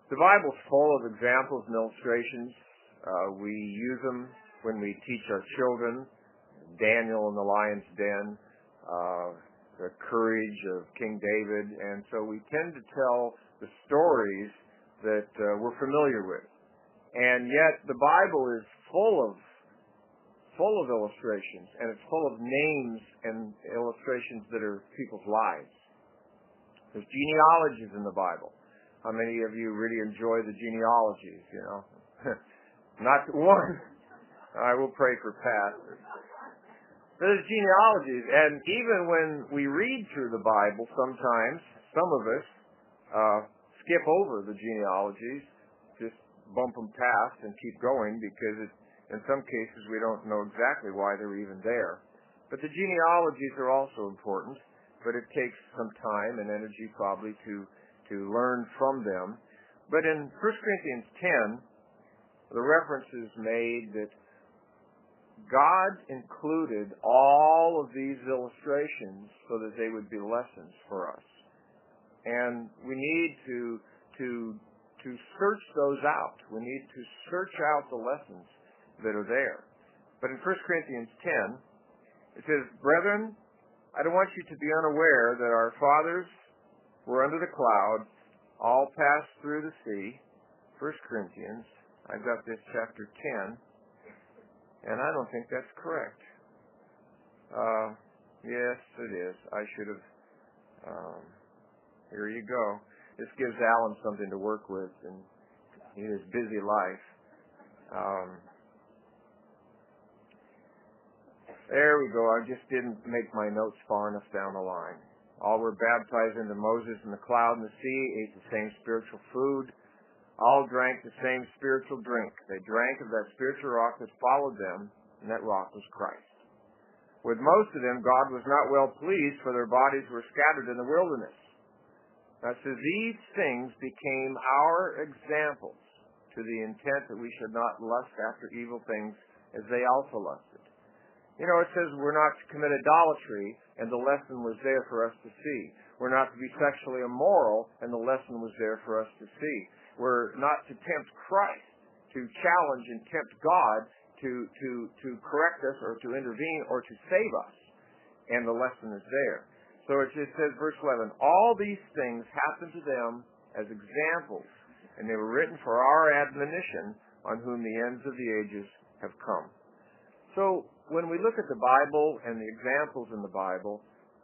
The Bible's full of examples and illustrations. We use them when we teach our children. Daniel in the lion's den, the courage of King David, and so we tend to tell the stories that we're familiar with. And yet the Bible is full of illustrations, and it's full of names and illustrations that are people's lives. There's genealogies in the Bible. How many of you really enjoy the genealogies, you know? Not one. I will pray for Pat. There's genealogies, and even when we read through the Bible, sometimes, some of us skip over the genealogies, just bump them past and keep going because in some cases we don't know exactly why they're even there. But the genealogies are also important, but it takes some time and energy probably to learn from them. But in 1 Corinthians 10, the reference is made that God included all of these illustrations so that they would be lessons for us. And we need to search those out. We need to search out the lessons that are there. But in 1 Corinthians 10, it says, "Brethren, I don't want you to be unaware that our fathers were under the cloud, all passed through the sea." 1 Corinthians, I've got this chapter 10. And I don't think that's correct. Yes, it is. I should have. Here you go. This gives Alan something to work with in his busy life. There we go. I just didn't make my notes far enough down the line. All were baptized into Moses in the cloud and the sea, ate the same spiritual food. All drank the same spiritual drink. They drank of that spiritual rock that followed them, and that rock was Christ. With most of them, God was not well pleased, for their bodies were scattered in the wilderness. Now, so these things became our examples, to the intent that we should not lust after evil things as they also lusted. You know, it says we're not to commit idolatry, and the lesson was there for us to see. We're not to be sexually immoral, and the lesson was there for us to see. We're not to tempt Christ, to challenge and tempt God to correct us or to intervene or to save us. And the lesson is there. So it just says, verse 11, "All these things happened to them as examples, and they were written for our admonition, on whom the ends of the ages have come." So when we look at the Bible and the examples in the Bible,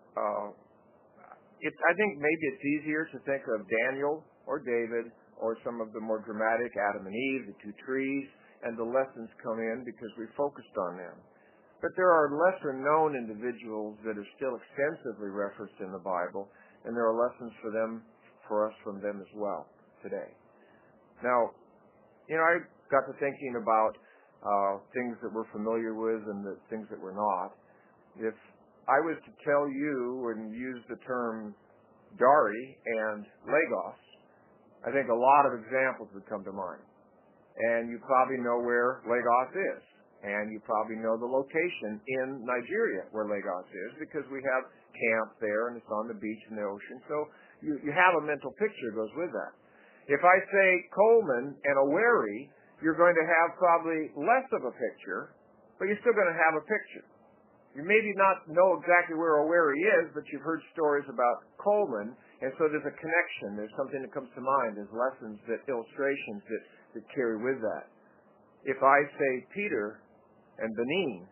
I think maybe it's easier to think of Daniel or David or some of the more dramatic Adam and Eve, the two trees, and the lessons come in because we focused on them. But there are lesser-known individuals that are still extensively referenced in the Bible, and there are lessons for us from them as well today. Now, you know, I got to thinking about things that we're familiar with and the things that we're not. If I was to tell you and use the term Dari and Lagos, I think a lot of examples would come to mind. And you probably know where Lagos is. And you probably know the location in Nigeria where Lagos is because we have camp there and it's on the beach in the ocean. So you have a mental picture that goes with that. If I say Coleman and Owerri, you're going to have probably less of a picture, but you're still going to have a picture. You maybe not know exactly where Owerri is, but you've heard stories about Coleman, and so there's a connection. There's something that comes to mind. There's lessons, illustrations that carry with that. If I say Peter and Benin,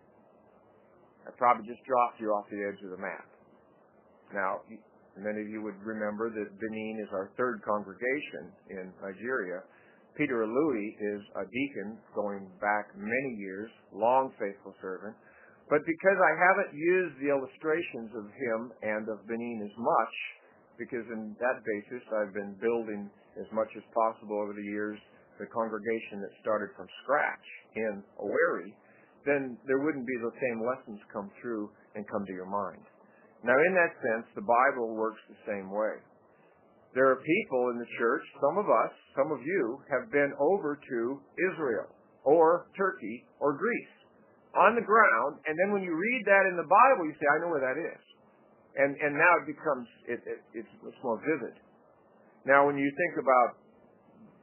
I probably just dropped you off the edge of the map. Now, many of you would remember that Benin is our third congregation in Nigeria. Peter Alui is a deacon going back many years, long faithful servant. But because I haven't used the illustrations of him and of Benin as much, because in that basis I've been building as much as possible over the years the congregation that started from scratch in Owerri, then there wouldn't be the same lessons come through and come to your mind. Now, in that sense, the Bible works the same way. There are people in the church, some of us, some of you, have been over to Israel or Turkey or Greece on the ground, and then when you read that in the Bible, you say, I know where that is. And now it becomes, it's more vivid. Now, when you think about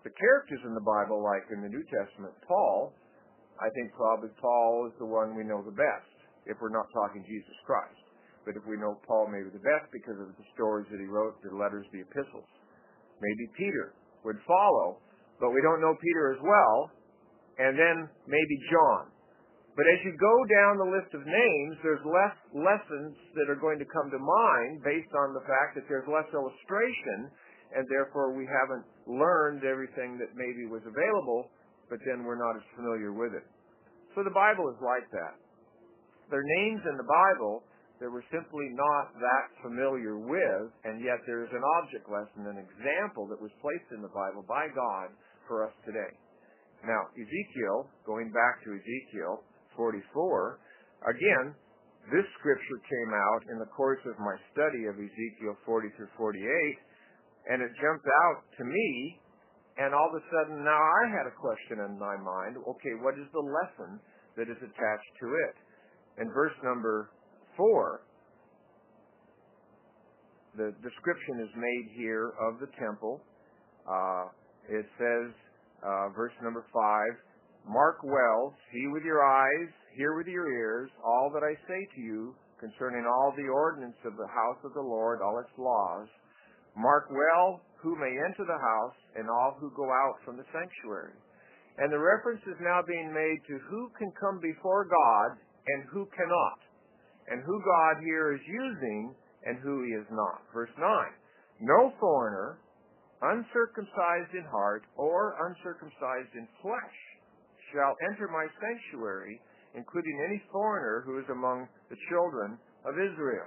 The characters in the Bible, like in the New Testament, Paul, I think probably Paul is the one we know the best, if we're not talking Jesus Christ. But if we know Paul maybe the best because of the stories that he wrote, the letters, the epistles. Maybe Peter would follow, but we don't know Peter as well. And then maybe John. But as you go down the list of names, there's less lessons that are going to come to mind based on the fact that there's less illustration, and therefore we haven't learned everything that maybe was available, but then we're not as familiar with it. So the Bible is like that. There are names in the Bible that we're simply not that familiar with, and yet there's an object lesson, an example that was placed in the Bible by God for us today. Now, Ezekiel, going back to Ezekiel 44, again, this scripture came out in the course of my study of Ezekiel 40 through 48, and it jumped out to me, and all of a sudden now I had a question in my mind. Okay, what is the lesson that is attached to it? In verse number 4, the description is made here of the temple. It says, verse number 5, "Mark well, see with your eyes, hear with your ears, all that I say to you concerning all the ordinance of the house of the Lord, all its laws. Mark well who may enter the house and all who go out from the sanctuary." And the reference is now being made to who can come before God and who cannot, and who God here is using and who he is not. Verse 9, "No foreigner, uncircumcised in heart or uncircumcised in flesh, shall enter my sanctuary, including any foreigner who is among the children of Israel."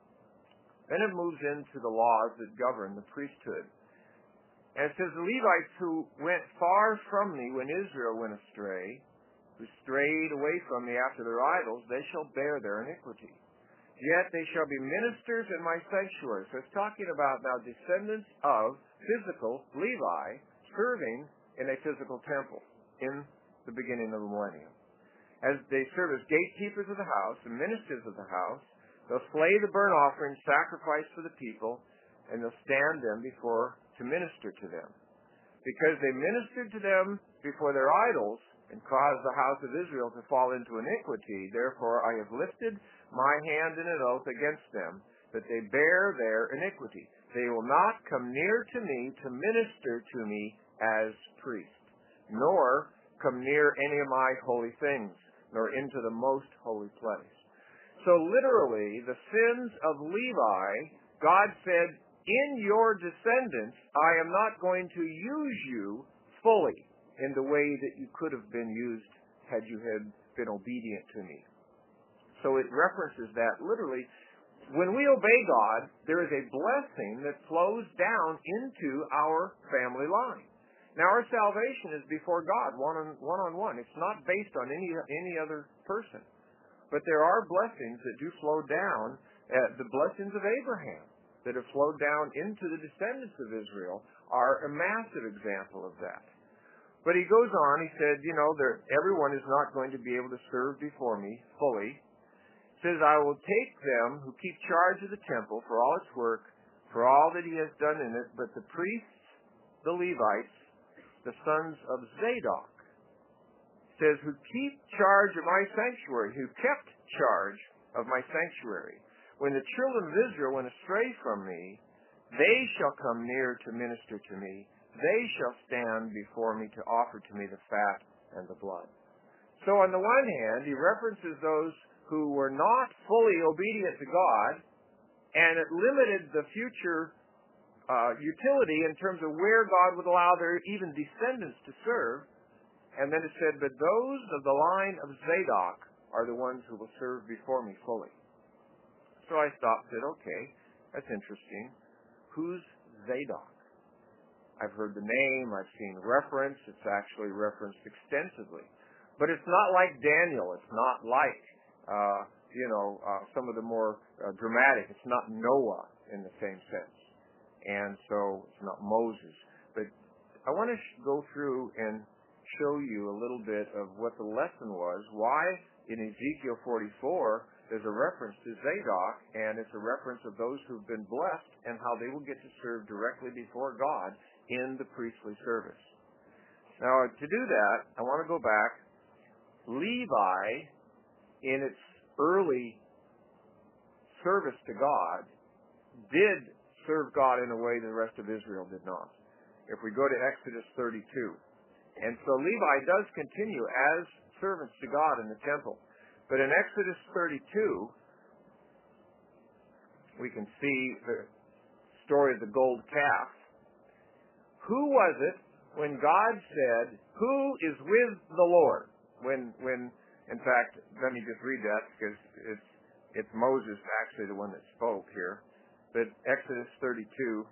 Then it moves into the laws that govern the priesthood. And it says, "The Levites who went far from me when Israel went astray, who strayed away from me after their idols, they shall bear their iniquity. Yet they shall be ministers in my sanctuary." So it's talking about now descendants of physical Levi serving in a physical temple in the beginning of the millennium. As they serve as gatekeepers of the house and ministers of the house, they'll slay the burnt offering sacrifice for the people, and they'll stand them before to minister to them. Because they ministered to them before their idols and caused the house of Israel to fall into iniquity, therefore I have lifted my hand in an oath against them, that they bear their iniquity. They will not come near to me to minister to me as priest, nor come near any of my holy things, nor into the most holy place. So literally, the sins of Levi, God said, in your descendants, I am not going to use you fully in the way that you could have been used had you had been obedient to me. So it references that literally. When we obey God, there is a blessing that flows down into our family line. Now, our salvation is before God, one-on-one. It's not based on any other person. But there are blessings that do flow down, the blessings of Abraham that have flowed down into the descendants of Israel are a massive example of that. But he goes on, he said, everyone is not going to be able to serve before me fully. He says, I will take them who keep charge of the temple for all its work, for all that he has done in it, but the priests, the Levites, the sons of Zadok, says, who keep charge of my sanctuary, who kept charge of my sanctuary. When the children of Israel went astray from me, they shall come near to minister to me. They shall stand before me to offer to me the fat and the blood. So on the one hand, he references those who were not fully obedient to God, and it limited the future utility in terms of where God would allow their even descendants to serve. And then it said, but those of the line of Zadok are the ones who will serve before me fully. So I stopped and said, okay, that's interesting. Who's Zadok? I've heard the name, I've seen reference, it's actually referenced extensively. But it's not like Daniel, it's not like, some of the more dramatic. It's not Noah in the same sense. And so it's not Moses. But I want to go through and show you a little bit of what the lesson was, why in Ezekiel 44 there's a reference to Zadok, and it's a reference of those who've been blessed and how they will get to serve directly before God in the priestly service. Now, to do that, I want to go back. Levi, in its early service to God, did serve God in a way the rest of Israel did not. If we go to Exodus 32. And so Levi does continue as servants to God in the temple. But in Exodus 32, we can see the story of the gold calf. Who was it when God said, "Who is with the Lord?" When in fact, let me just read that because it's Moses actually the one that spoke here. But Exodus 32,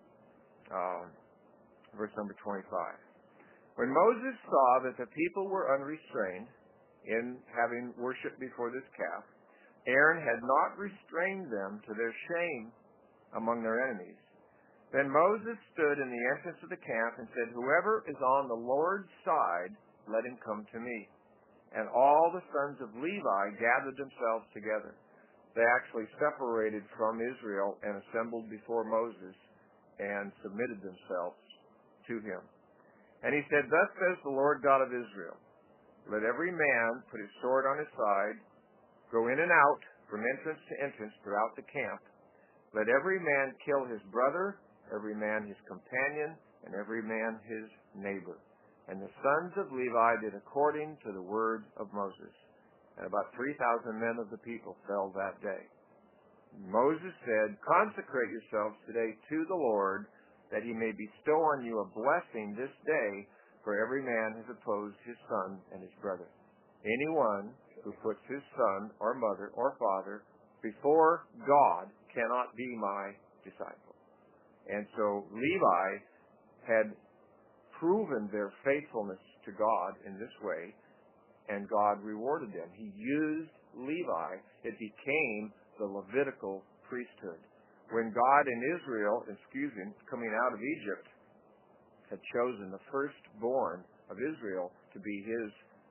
verse number 25. When Moses saw that the people were unrestrained in having worship before this calf, Aaron had not restrained them to their shame among their enemies. Then Moses stood in the entrance of the camp and said, "Whoever is on the Lord's side, let him come to me." And all the sons of Levi gathered themselves together. They actually separated from Israel and assembled before Moses and submitted themselves to him. And he said, "Thus says the Lord God of Israel, let every man put his sword on his side, go in and out from entrance to entrance throughout the camp. Let every man kill his brother, every man his companion, and every man his neighbor." And the sons of Levi did according to the word of Moses. And about 3,000 men of the people fell that day. Moses said, "Consecrate yourselves today to the Lord, that he may bestow on you a blessing this day, for every man has opposed his son and his brother. Anyone who puts his son or mother or father before God cannot be my disciple." And so Levi had proven their faithfulness to God in this way, and God rewarded them. He used Levi. It became the Levitical priesthood. When God in Israel, coming out of Egypt, had chosen the firstborn of Israel to be his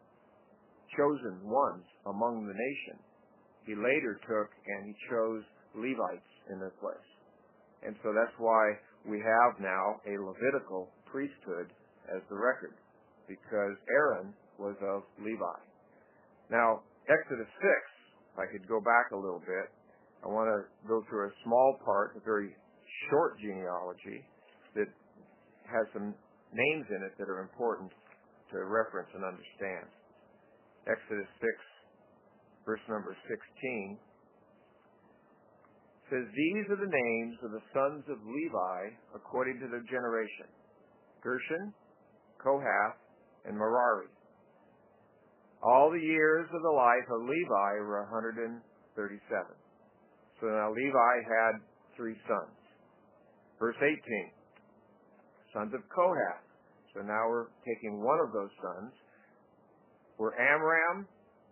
chosen ones among the nation, he later took and he chose Levites in their place. And so that's why we have now a Levitical priesthood as the record, because Aaron was of Levi. Now, Exodus 6, if I could go back a little bit, I want to go through a small part, a very short genealogy that has some names in it that are important to reference and understand. Exodus 6, verse number 16, says, "These are the names of the sons of Levi according to their generation: Gershon, Kohath, and Merari. All the years of the life of Levi were 137. So now Levi had 3 sons. Verse 18, sons of Kohath. So now we're taking one of those sons. Were Amram,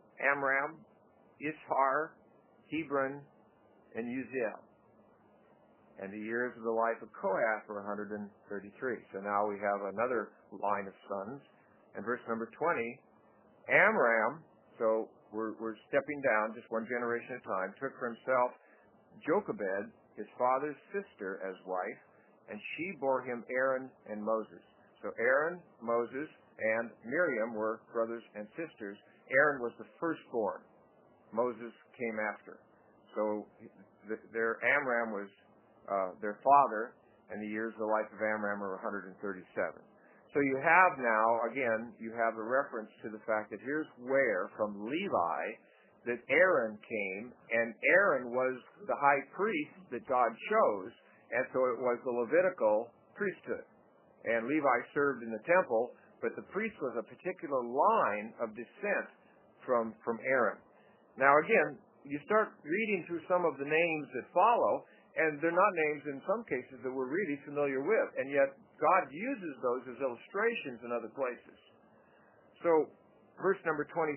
Ishar, Hebron, and Uziel. And the years of the life of Kohath were 133. So now we have another line of sons. And verse number 20, Amram, so we're stepping down just one generation at a time, took for himself Jochebed, his father's sister, as wife, and she bore him Aaron and Moses. So Aaron, Moses, and Miriam were brothers and sisters. Aaron was the firstborn. Moses came after. So their Amram was their father, and the years of the life of Amram are 137. So you have now, again, you have a reference to the fact that here's where, from Levi, that Aaron came, and Aaron was the high priest that God chose, and so it was the Levitical priesthood. And Levi served in the temple, but the priest was a particular line of descent from Aaron. Now again, you start reading through some of the names that follow, and they're not names in some cases that we're really familiar with, and yet God uses those as illustrations in other places. So, verse number 23.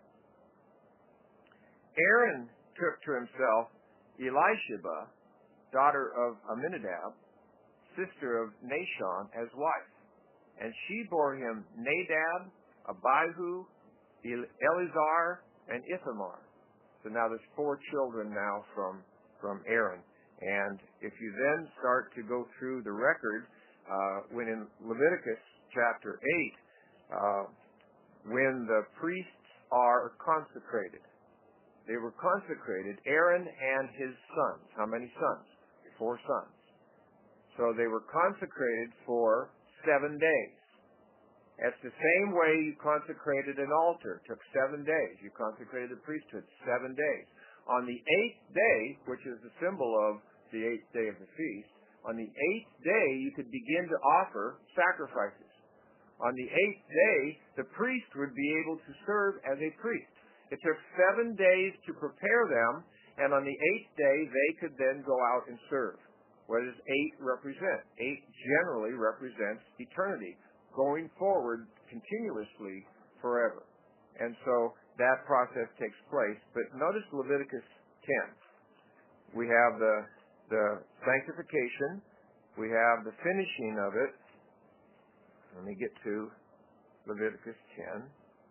Aaron took to himself Elisheba, daughter of Amminadab, sister of Nashon, as wife. And she bore him Nadab, Abihu, Eleazar, and Ithamar. So now there's 4 children now from Aaron. And if you then start to go through the record, when in Leviticus chapter 8, when the priests are consecrated. They were consecrated, Aaron and his sons. How many sons? 4 sons. So they were consecrated for 7 days. That's the same way you consecrated an altar. It took 7 days. You consecrated the priesthood 7 days. On the 8th day, which is the symbol of the 8th day of the feast, on the 8th day you could begin to offer sacrifices. On the 8th day, the priest would be able to serve as a priest. It took 7 days to prepare them, and on the 8th day they could then go out and serve. What does 8 represent? 8 generally represents eternity, going forward continuously forever. And so that process takes place. But notice Leviticus 10. We have the sanctification. We have the finishing of it. Let me get to Leviticus 10.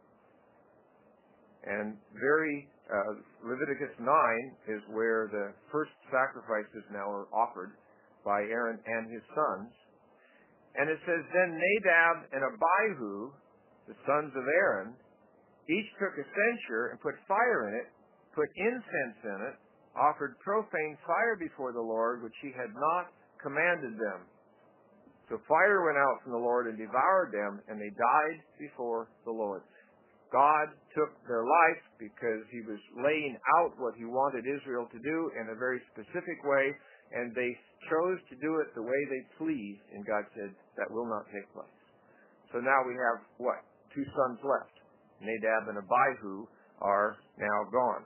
And Leviticus 9 is where the first sacrifices now are offered by Aaron and his sons. And it says, Then Nadab and Abihu, the sons of Aaron, each took a censer and put fire in it, put incense in it, offered profane fire before the Lord, which he had not commanded them. So fire went out from the Lord and devoured them, and they died before the Lord. God took their life because he was laying out what he wanted Israel to do in a very specific way, and they chose to do it the way they pleased, and God said, that will not take place. So now we have, 2 sons left. Nadab and Abihu are now gone.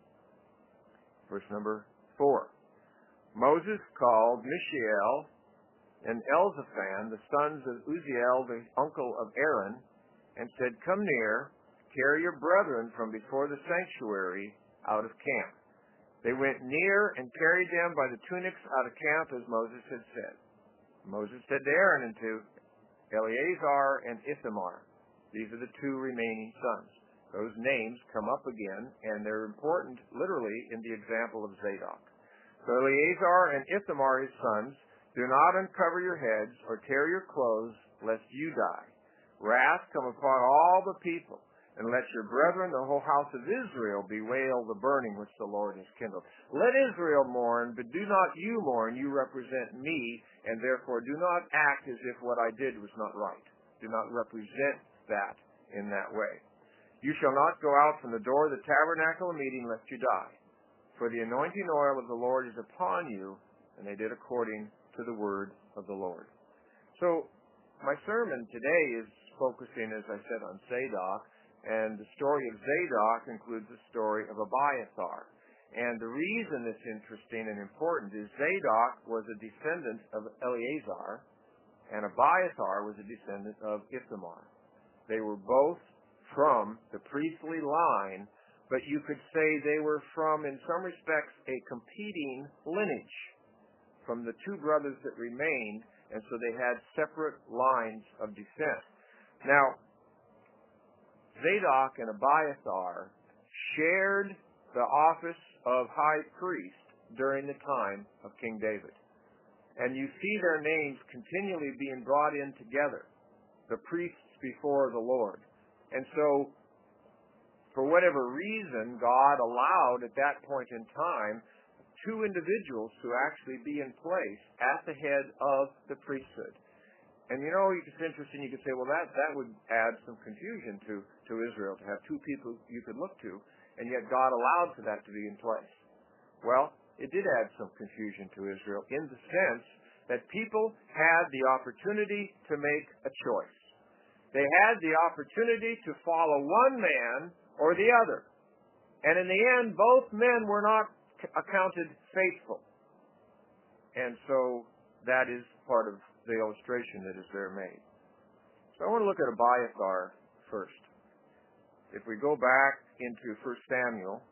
Verse number 4. Moses called Mishael and Elzaphan, the sons of Uzziel, the uncle of Aaron, and said, Come near, carry your brethren from before the sanctuary out of camp. They went near and carried them by the tunics out of camp, as Moses had said. Moses said to Aaron and to Eleazar and Ithamar, these are the 2 remaining sons. Those names come up again, and they're important literally in the example of Zadok. So Eleazar and Ithamar, his sons, do not uncover your heads or tear your clothes, lest you die. Wrath come upon all the people, and let your brethren, the whole house of Israel, bewail the burning which the Lord has kindled. Let Israel mourn, but do not you mourn. You represent me, and therefore do not act as if what I did was not right. Do not represent that in that way. You shall not go out from the door of the tabernacle of meeting, lest you die. For the anointing oil of the Lord is upon you, and they did according to the word of the Lord. So, my sermon today is focusing, as I said, on Zadok. And the story of Zadok includes the story of Abiathar. And the reason it's interesting and important is Zadok was a descendant of Eleazar, and Abiathar was a descendant of Ithamar. They were both from the priestly line, but you could say they were from, in some respects, a competing lineage from the 2 brothers that remained, and so they had separate lines of descent. Now, Zadok and Abiathar shared the office of high priest during the time of King David. And you see their names continually being brought in together, the priests before the Lord. And so, for whatever reason, God allowed at that point in time 2 individuals to actually be in place at the head of the priesthood. And it's interesting, you could say, well, that would add some confusion to Israel, to have 2 people you could look to, and yet God allowed for that to be in place. Well, it did add some confusion to Israel in the sense that people had the opportunity to make a choice. They had the opportunity to follow one man or the other. And in the end, both men were not accounted faithful. And so that is part of the illustration that is there made. So I want to look at Abiathar first. If we go back into 1 Samuel,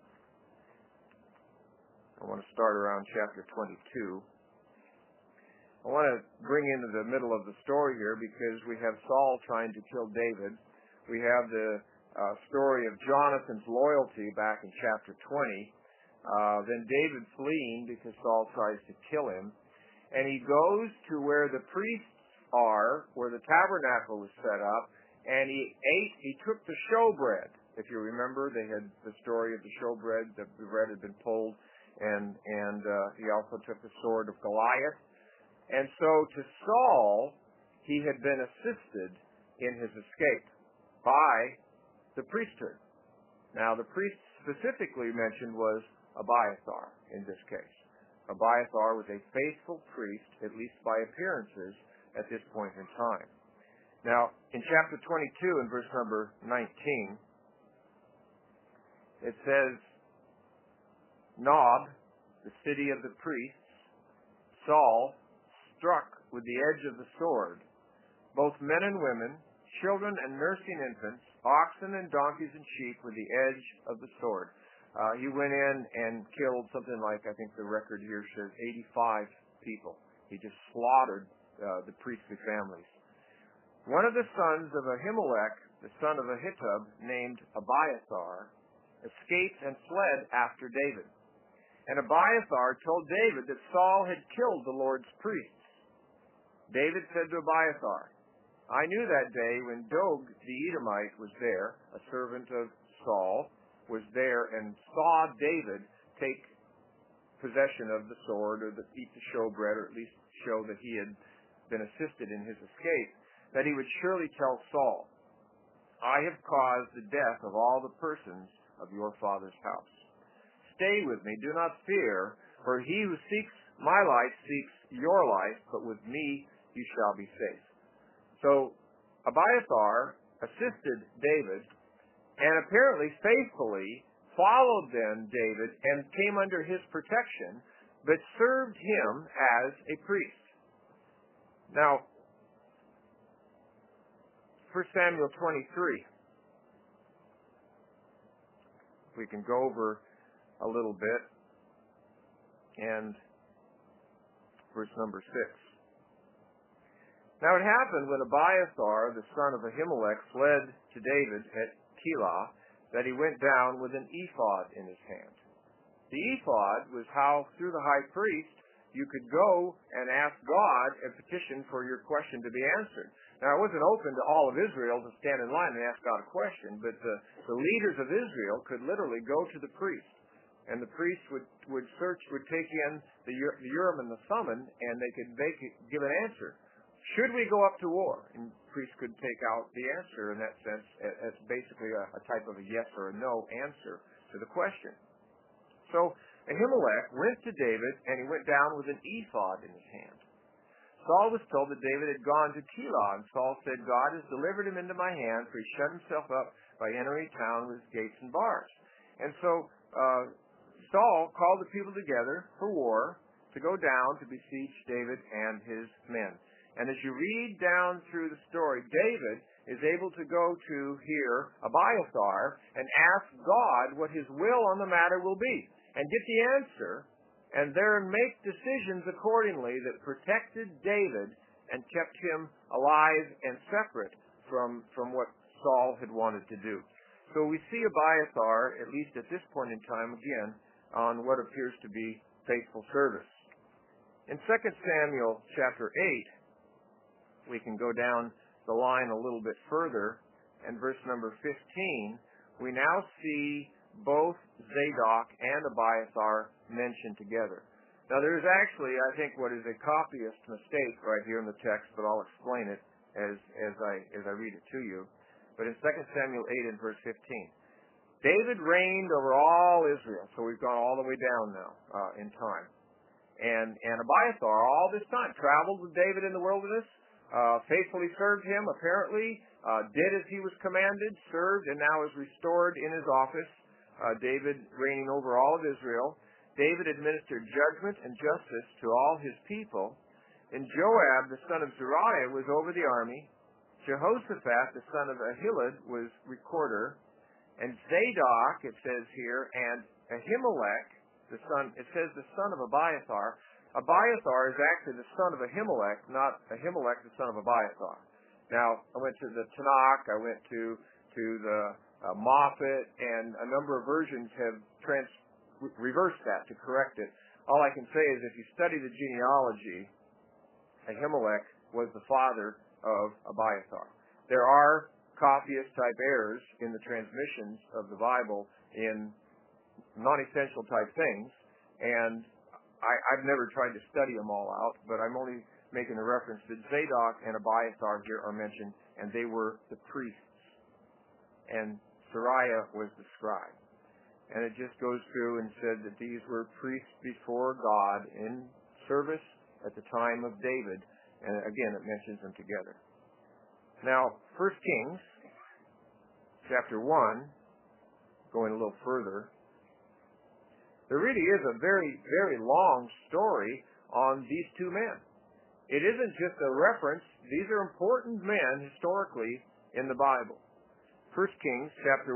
I want to start around chapter 22. I want to bring into the middle of the story here because we have Saul trying to kill David. We have the story of Jonathan's loyalty back in chapter 20. Then David fleeing because Saul tries to kill him. And he goes to where the priests are, where the tabernacle was set up, and he took the showbread. If you remember, they had the story of the showbread. The bread had been pulled, and he also took the sword of Goliath. And so to Saul, he had been assisted in his escape by the priesthood. Now, the priest specifically mentioned was Abiathar in this case. Abiathar was a faithful priest, at least by appearances, at this point in time. Now, in chapter 22 and verse number 19, it says, Nob, the city of the priests, Saul struck with the edge of the sword both men and women, children and nursing infants, oxen and donkeys and sheep with the edge of the sword. He went in and killed something like, I think the record here says 85 people. He just slaughtered the priestly families. One of the sons of Ahimelech, the son of Ahitub, named Abiathar, escaped and fled after David. And Abiathar told David that Saul had killed the Lord's priests. David said to Abiathar, I knew that day when Dog the Edomite was there, a servant of Saul, was there and saw David take possession of the sword or eat the showbread, or at least show that he had been assisted in his escape, that he would surely tell Saul, I have caused the death of all the persons of your father's house. Stay with me, do not fear, for he who seeks my life seeks your life, but with me you shall be safe. So Abiathar assisted David and apparently faithfully followed then David and came under his protection, but served him as a priest. Now, 1 Samuel 23. We can go over a little bit, and verse number 6. Now it happened when Abiathar, the son of Ahimelech, fled to David at Keilah, that he went down with an ephod in his hand. The ephod was how, through the high priest, you could go and ask God a petition for your question to be answered. Now, it wasn't open to all of Israel to stand in line and ask God a question, but the leaders of Israel could literally go to the priest, and the priest would take in the Urim and the Thummim, and they could give an answer. Should we go up to war? And the priest could take out the answer in that sense as basically a type of a yes or a no answer to the question. So Ahimelech went to David, and he went down with an ephod in his hand. Saul was told that David had gone to Keilah, and Saul said, God has delivered him into my hand, for he shut himself up by entering town with gates and bars. And so Saul called the people together for war to go down to besiege David and his men. And as you read down through the story, David is able to go to here Abiathar and ask God what his will on the matter will be, and get the answer, and there make decisions accordingly that protected David and kept him alive and separate from what Saul had wanted to do. So we see Abiathar, at least at this point in time, again, on what appears to be faithful service. In 2 Samuel chapter 8, we can go down the line a little bit further, and verse number 15, we now see both Zadok and Abiathar mentioned together. Now there is actually, I think, what is a copyist mistake right here in the text, but I'll explain it as I read it to you. But in 2 Samuel 8 and verse 15, David reigned over all Israel. So we've gone all the way down now in time. And Abiathar all this time traveled with David in the wilderness, faithfully served him, apparently, did as he was commanded, served, and now is restored in his office. David reigning over all of Israel. David administered judgment and justice to all his people. And Joab, the son of Zeruiah, was over the army. Jehoshaphat, the son of Ahilud, was recorder. And Zadok, it says here, and Ahimelech, the son of Abiathar. Abiathar is actually the son of Ahimelech, not Ahimelech, the son of Abiathar. Now, I went to the Tanakh, I went to the Moffat, and a number of versions have reversed that to correct it. All I can say is if you study the genealogy, Ahimelech was the father of Abiathar. There are copyist-type errors in the transmissions of the Bible in non-essential type things, and I've never tried to study them all out, but I'm only making a reference that Zadok and Abiathar here are mentioned, and they were the priests, and Sariah was the scribe. And it just goes through and said that these were priests before God in service at the time of David, and again it mentions them together. Now, 1 Kings, chapter 1, going a little further, there really is a very, very long story on these two men. It isn't just a reference. These are important men historically in the Bible. 1 Kings chapter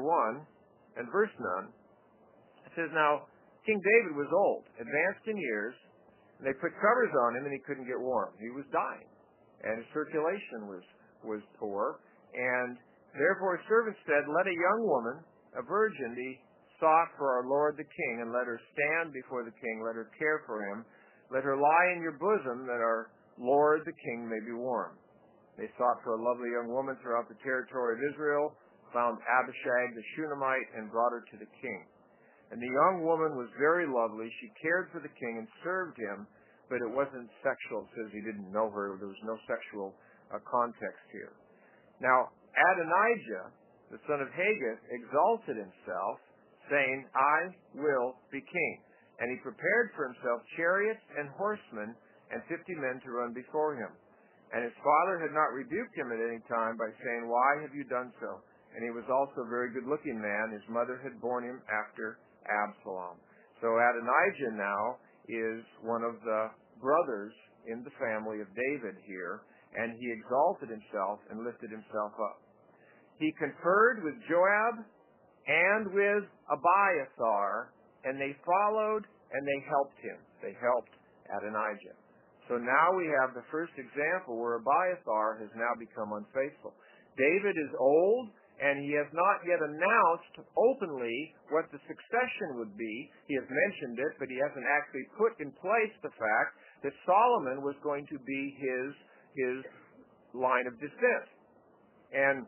1 and verse 9, it says, Now King David was old, advanced in years, and they put covers on him and he couldn't get warm. He was dying, and his circulation was poor, and therefore his servants said, Let a young woman, a virgin, be sought for our Lord the King, and let her stand before the King, let her care for him, let her lie in your bosom, that our Lord the King may be warm. They sought for a lovely young woman throughout the territory of Israel, found Abishag the Shunammite, and brought her to the king. And the young woman was very lovely. She cared for the king and served him, but it wasn't sexual. It says he didn't know her. There was no sexual context here. Now, Adonijah, the son of Haggith, exalted himself, saying, I will be king. And he prepared for himself chariots and horsemen and 50 men to run before him. And his father had not rebuked him at any time by saying, Why have you done so? And he was also a very good-looking man. His mother had borne him after Absalom. So Adonijah now is one of the brothers in the family of David here, and he exalted himself and lifted himself up. He conferred with Joab and with Abiathar, and they followed and they helped him. They helped Adonijah. So now we have the first example where Abiathar has now become unfaithful. David is old, and he has not yet announced openly what the succession would be. He has mentioned it, but he hasn't actually put in place the fact that Solomon was going to be his line of descent. And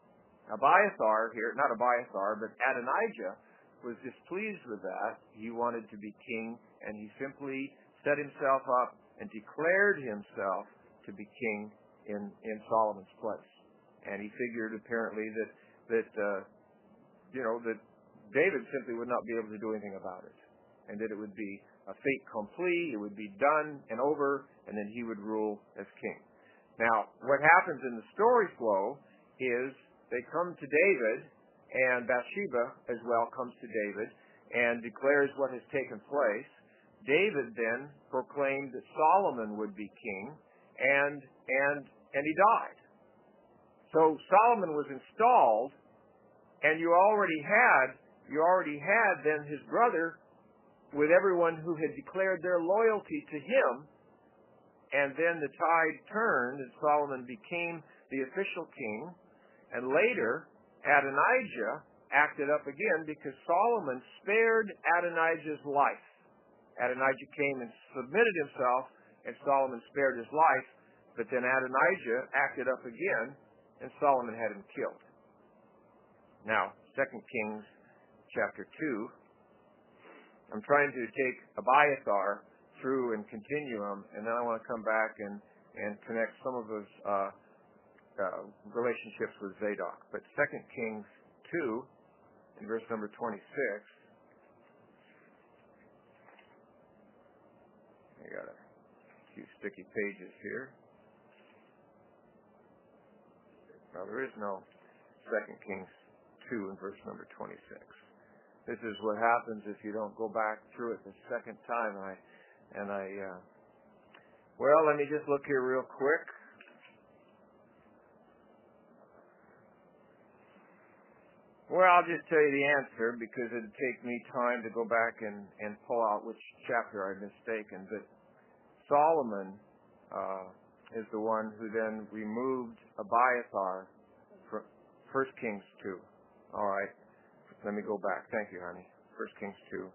Abiathar here, not Abiathar, but Adonijah was displeased with that. He wanted to be king, and he simply set himself up and declared himself to be king in Solomon's place. And he figured apparently that David simply would not be able to do anything about it, and that it would be a fait accompli, it would be done and over, and then he would rule as king. Now, what happens in the story flow is they come to David, and Bathsheba as well comes to David and declares what has taken place. David then proclaimed that Solomon would be king, and he died. So Solomon was installed, and you already had then his brother with everyone who had declared their loyalty to him, and then the tide turned and Solomon became the official king, and later Adonijah acted up again because Solomon spared Adonijah's life. Adonijah came and submitted himself, and Solomon spared his life, but then Adonijah acted up again, and Solomon had him killed. Now, 2 Kings chapter 2, I'm trying to take Abiathar through and continue them, and then I want to come back and connect some of those relationships with Zadok. But 2 Kings 2, in verse number 26, I got a few sticky pages here. Now, there is no 2 Kings 2 in verse number 26. This is what happens if you don't go back through it the second time. Well, let me just look here real quick. Well, I'll just tell you the answer because it'd take me time to go back and pull out which chapter I've mistaken. But Solomon is the one who then removed Abiathar from 1 Kings 2. All right. Let me go back. Thank you, honey. 1 Kings 2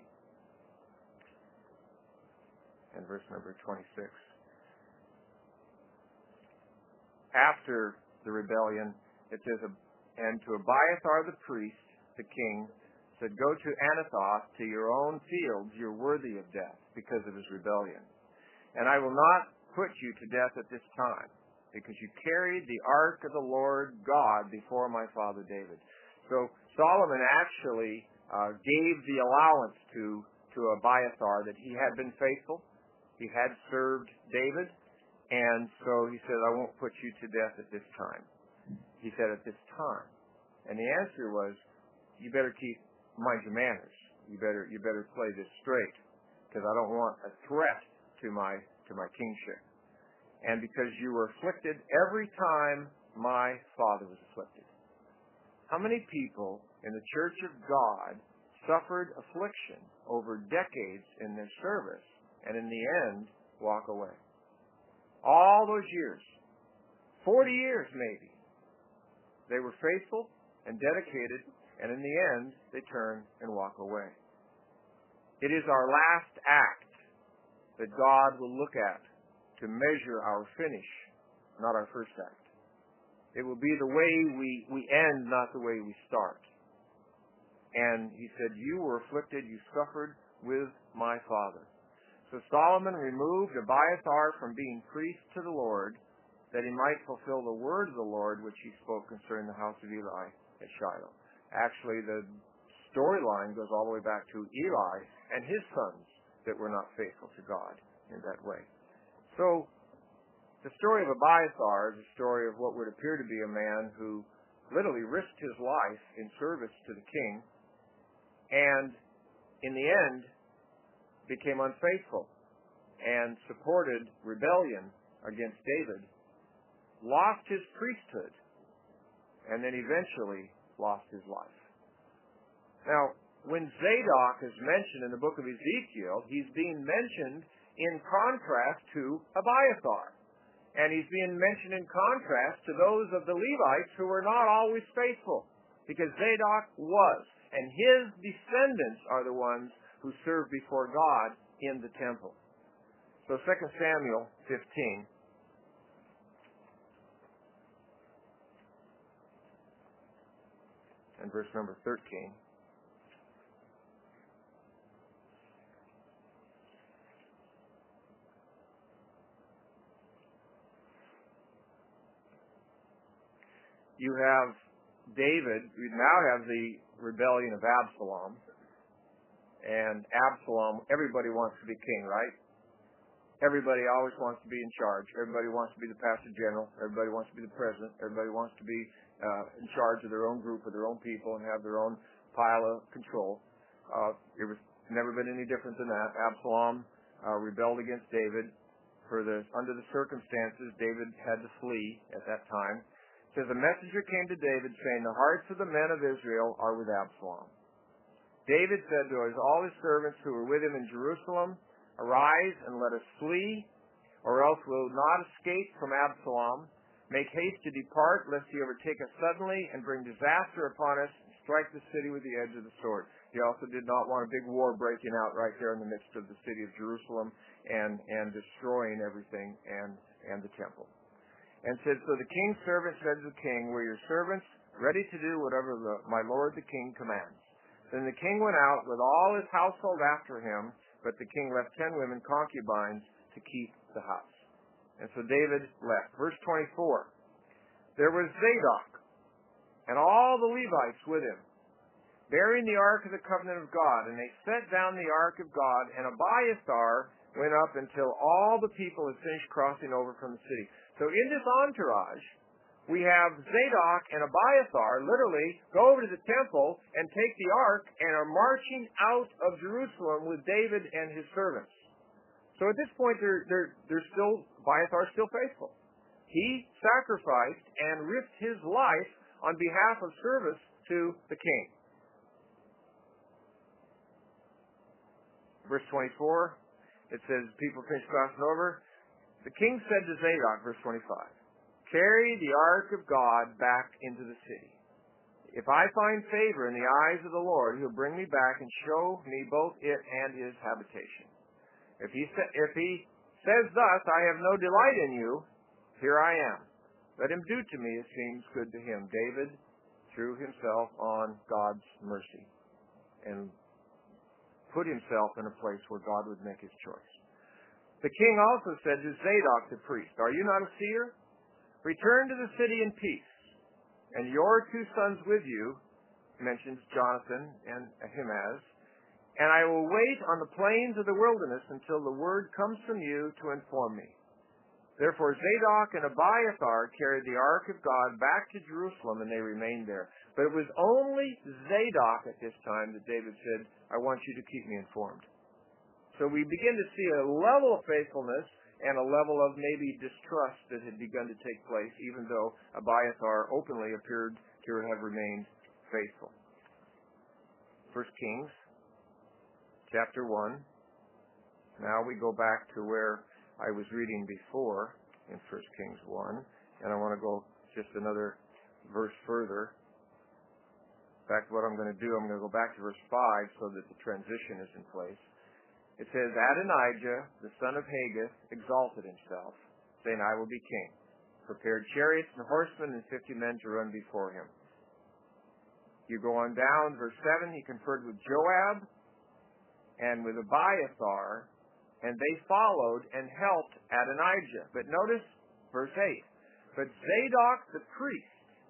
and verse number 26. After the rebellion, it says, and to Abiathar the priest, the king, said, go to Anathoth, to your own fields, you're worthy of death because of his rebellion. And I will not put you to death at this time, because you carried the ark of the Lord God before my father David. So Solomon actually gave the allowance to Abiathar that he had been faithful. He had served David. And so he said, I won't put you to death at this time. He said, at this time. And the answer was, you better mind your manners. You better play this straight, because I don't want a threat to my kingship. And because you were afflicted every time my father was afflicted. How many people in the church of God suffered affliction over decades in their service and in the end walk away? All those years, 40 years maybe, they were faithful and dedicated, and in the end they turn and walk away. It is our last act that God will look at to measure our finish, not our first act. It will be the way we end, not the way we start. And he said, you were afflicted, you suffered with my father. So Solomon removed Abiathar from being priest to the Lord, that he might fulfill the word of the Lord which he spoke concerning the house of Eli at Shiloh. Actually, the storyline goes all the way back to Eli and his sons that were not faithful to God in that way. So the story of Abiathar is a story of what would appear to be a man who literally risked his life in service to the king, and in the end became unfaithful and supported rebellion against David, lost his priesthood, and then eventually lost his life. Now, when Zadok is mentioned in the book of Ezekiel, he's being mentioned in contrast to Abiathar. And he's being mentioned in contrast to those of the Levites who were not always faithful, because Zadok was. And his descendants are the ones who serve before God in the temple. So 2 Samuel 15. And verse number 13. You have David, we now have the rebellion of Absalom. And Absalom, everybody wants to be king, right? Everybody always wants to be in charge. Everybody wants to be the pastor general. Everybody wants to be the president. Everybody wants to be in charge of their own group, of their own people, and have their own pile of control. It was never been any different than that. Absalom rebelled against David. Under the circumstances, David had to flee at that time. It says, a messenger came to David saying, the hearts of the men of Israel are with Absalom. David said to all his servants who were with him in Jerusalem, arise and let us flee, or else we will not escape from Absalom. Make haste to depart, lest he overtake us suddenly and bring disaster upon us and strike the city with the edge of the sword. He also did not want a big war breaking out right there in the midst of the city of Jerusalem and destroying everything and the temple. And said, so the king's servant said to the king, were your servants ready to do whatever my lord the king commands? Then the king went out with all his household after him, but the king left 10 women concubines to keep the house. And so David left. Verse 24. There was Zadok and all the Levites with him, bearing the ark of the covenant of God. And they set down the ark of God, and Abiathar went up until all the people had finished crossing over from the city. So in this entourage, we have Zadok and Abiathar literally go over to the temple and take the ark and are marching out of Jerusalem with David and his servants. So at this point, Abiathar's still faithful. He sacrificed and risked his life on behalf of service to the king. Verse 24, it says, people finished crossing over. The king said to Zadok, verse 25, carry the ark of God back into the city. If I find favor in the eyes of the Lord, he'll bring me back and show me both it and his habitation. If he says thus, I have no delight in you, here I am. Let him do to me as seems good to him. David threw himself on God's mercy and put himself in a place where God would make his choice. The king also said to Zadok the priest, "Are you not a seer? Return to the city in peace, and your 2 sons with you," mentions Jonathan and Ahimaaz, "and I will wait on the plains of the wilderness until the word comes from you to inform me." Therefore Zadok and Abiathar carried the ark of God back to Jerusalem, and they remained there. But it was only Zadok at this time that David said, "I want you to keep me informed." So we begin to see a level of faithfulness and a level of maybe distrust that had begun to take place, even though Abiathar openly appeared to have remained faithful. 1 Kings, chapter 1. Now we go back to where I was reading before in 1 Kings 1, and I want to go just another verse further. In fact, what I'm going to do, I'm going to go back to verse 5 so that the transition is in place. It says, Adonijah, the son of Haggith, exalted himself, saying, "I will be king," prepared chariots and horsemen and 50 men to run before him. You go on down, verse 7, he conferred with Joab and with Abiathar, and they followed and helped Adonijah. But notice, verse 8, but Zadok the priest,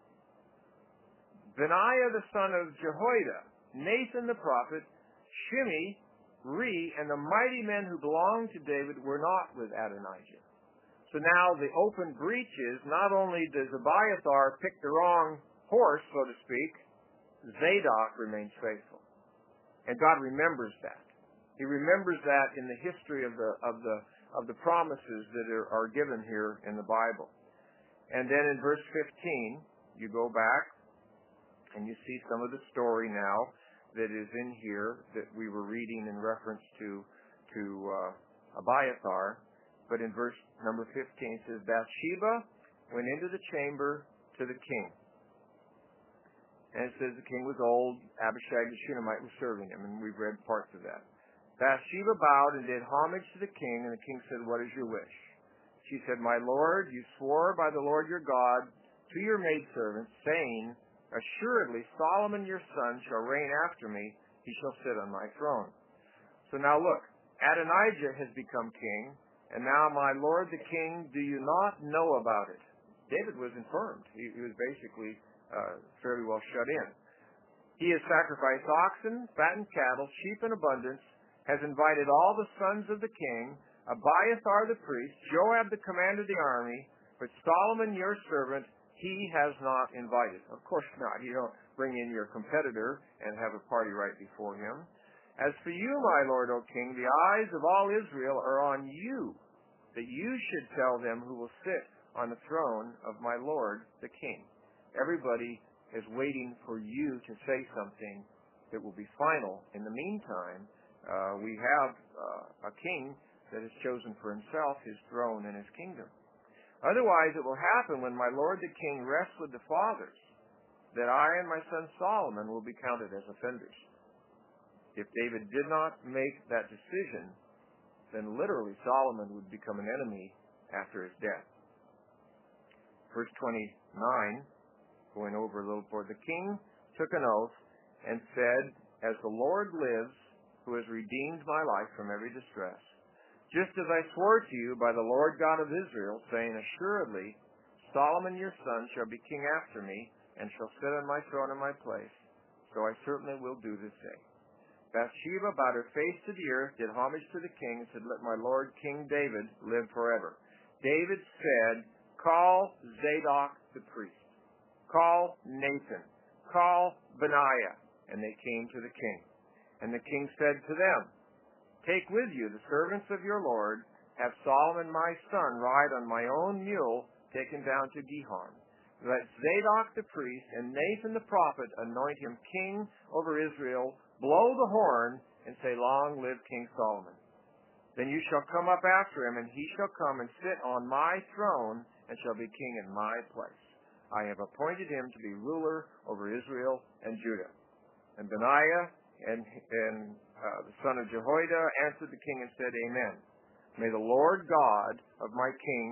Benaiah the son of Jehoiada, Nathan the prophet, Shimei, Rei, and the mighty men who belonged to David were not with Adonijah. So now the open breach is, not only does Abiathar pick the wrong horse, so to speak, Zadok remains faithful. And God remembers that. He remembers that in the history of the promises that are given here in the Bible. And then in verse 15, you go back and you see some of the story now that is in here that we were reading in reference to Abiathar. But in verse number 15 it says, Bathsheba went into the chamber to the king. And it says the king was old, Abishag the Shunammite was serving him, and we've read parts of that. Bathsheba bowed and did homage to the king, and the king said, "What is your wish?" She said, "My lord, you swore by the Lord your God to your maidservant, saying, Assuredly Solomon your son shall reign after me, he shall sit on my throne." So now look, Adonijah has become king, and now my lord the king, do you not know about it? David was infirmed. He was basically fairly well shut in. He has sacrificed oxen, fattened cattle, sheep in abundance, has invited all the sons of the king, Abiathar the priest, Joab the commander of the army, but Solomon your servant he has not invited. Of course not. You don't bring in your competitor and have a party right before him. As for you, my lord, O king, the eyes of all Israel are on you, that you should tell them who will sit on the throne of my lord the king. Everybody is waiting for you to say something that will be final. In the meantime, we have a king that has chosen for himself his throne and his kingdom. Otherwise, it will happen when my lord the king rests with the fathers, that I and my son Solomon will be counted as offenders. If David did not make that decision, then literally Solomon would become an enemy after his death. Verse 29, going over a little further, the king took an oath and said, As the Lord lives, who has redeemed my life from every distress, just as I swore to you by the Lord God of Israel, saying, Assuredly, Solomon your son shall be king after me, and shall sit on my throne in my place. So I certainly will do this day. Bathsheba bowed her face to the earth, did homage to the king, and said, Let my lord King David live forever. David said, Call Zadok the priest. Call Nathan. Call Benaiah. And they came to the king. And the king said to them, Take with you the servants of your lord, have Solomon my son ride on my own mule, taken down to Gihon. Let Zadok the priest and Nathan the prophet anoint him king over Israel, blow the horn, and say, Long live King Solomon. Then you shall come up after him, and he shall come and sit on my throne, and shall be king in my place. I have appointed him to be ruler over Israel and Judah. And Benaiah and the son of Jehoiada answered the king and said, Amen. May the Lord God of my king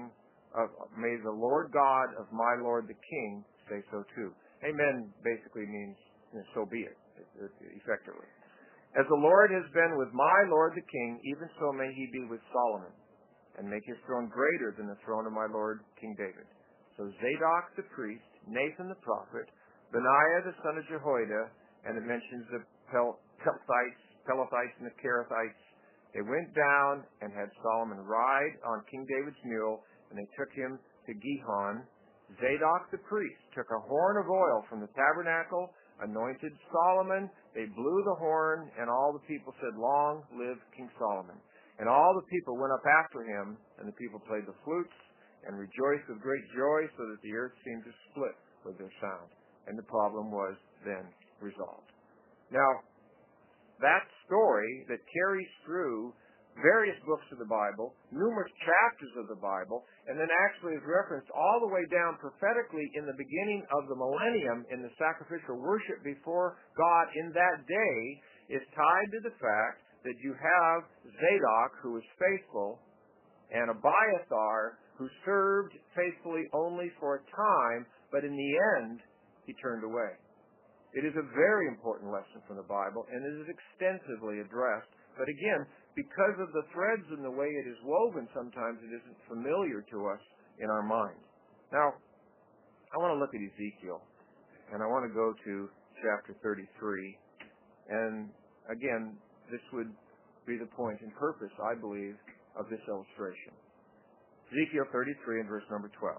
may the Lord God of my Lord the king say so too. Amen basically means, so be it, effectively. As the Lord has been with my Lord the king, even so may he be with Solomon, and make his throne greater than the throne of my Lord King David. So Zadok the priest, Nathan the prophet, Benaiah the son of Jehoiada, and it mentions the Pelethites and the Kerethites, they went down and had Solomon ride on King David's mule, and they took him to Gihon. Zadok the priest took a horn of oil from the tabernacle, anointed Solomon. They blew the horn, and all the people said, "Long live King Solomon." And all the people went up after him, and the people played the flutes and rejoiced with great joy, so that the earth seemed to split with their sound. And the problem was then resolved. Now, that story that carries through various books of the Bible, numerous chapters of the Bible, and then actually is referenced all the way down prophetically in the beginning of the millennium in the sacrificial worship before God in that day, is tied to the fact that you have Zadok, who was faithful, and Abiathar, who served faithfully only for a time, but in the end, he turned away. It is a very important lesson from the Bible, and it is extensively addressed. But again, because of the threads and the way it is woven, sometimes it isn't familiar to us in our mind. Now, I want to look at Ezekiel, and I want to go to chapter 33. And again, this would be the point and purpose, I believe, of this illustration. Ezekiel 33 and verse number 12.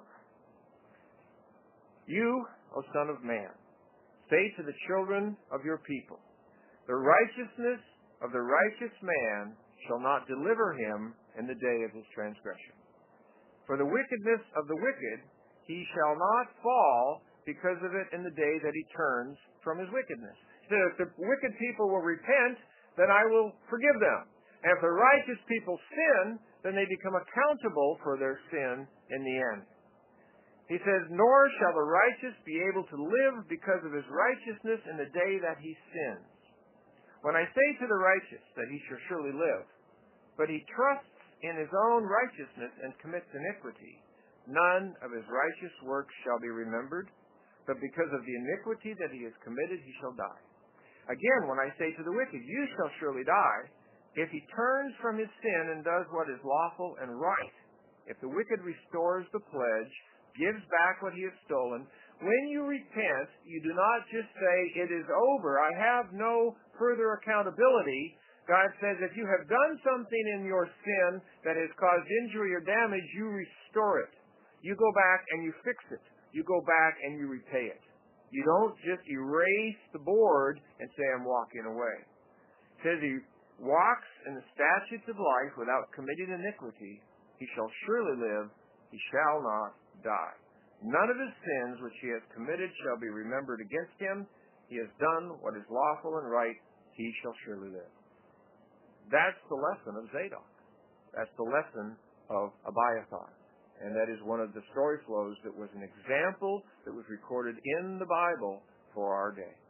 You, O son of man, say to the children of your people, the righteousness of the righteous man shall not deliver him in the day of his transgression. For the wickedness of the wicked he shall not fall because of it in the day that he turns from his wickedness. So if the wicked people will repent, then I will forgive them. And if the righteous people sin, then they become accountable for their sin in the end. He says, nor shall the righteous be able to live because of his righteousness in the day that he sins. When I say to the righteous that he shall surely live, but he trusts in his own righteousness and commits iniquity, none of his righteous works shall be remembered, but because of the iniquity that he has committed, he shall die. Again, when I say to the wicked, you shall surely die, if he turns from his sin and does what is lawful and right, if the wicked restores the pledge, gives back what he has stolen, when you repent, you do not just say, it is over, I have no further accountability. God says, if you have done something in your sin that has caused injury or damage, you restore it. You go back and you fix it. You go back and you repay it. You don't just erase the board and say, I'm walking away. It says he walks in the statutes of life without committing iniquity. He shall surely live. He shall not die. None of his sins which he has committed shall be remembered against him. He has done what is lawful and right. He shall surely live. That's the lesson of Zadok. That's the lesson of Abiathar. And that is one of the story flows that was an example that was recorded in the Bible for our day.